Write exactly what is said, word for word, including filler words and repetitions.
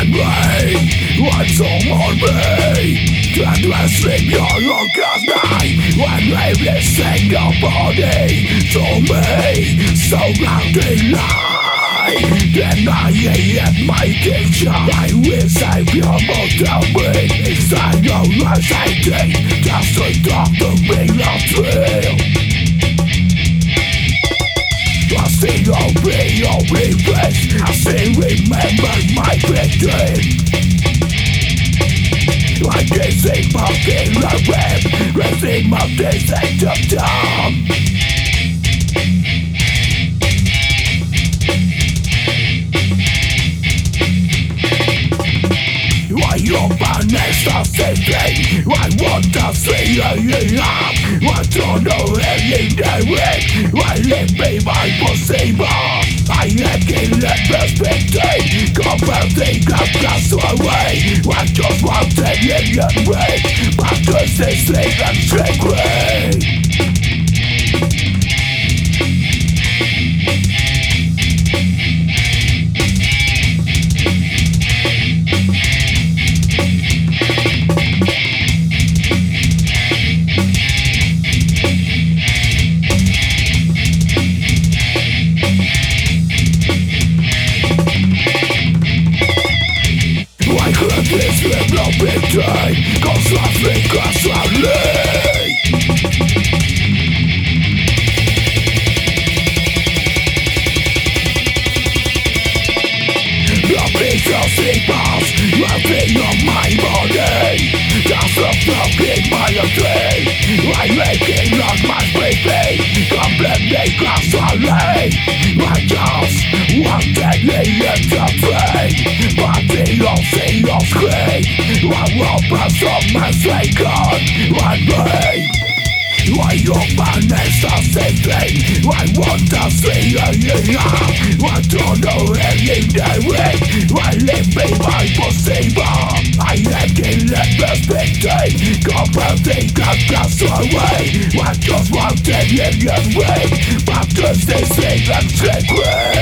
me, what's on me? Can you sleep your longest night? When every single body to me, so loudly lie. Then I am my teacher, I will save your mortal brain. Inside your anxiety, just to talk to me of thrill. I still obey your request, I still remember my big dream. I can see my killer web, raising my days at the time. Why your next of thinking? I want to see you up. I don't know any direct. I live be my possible. I am killing perspective. Company got cast away. I just want to in your way. But this is sleep and secret. This will not be time, cause I think I slowly. The piece of sleepers, wrapping on my body. Just a fucking my day. I'm making on my baby, completely constantly. I just want to leave the pain, but they don't see your screen. I will pass on my second, one way. Why your man is a thinking? I want to see you up. I don't know any direct. I live be my possible. I am killing perspective. Company got cast away. I just want to in your way, but this is even secret.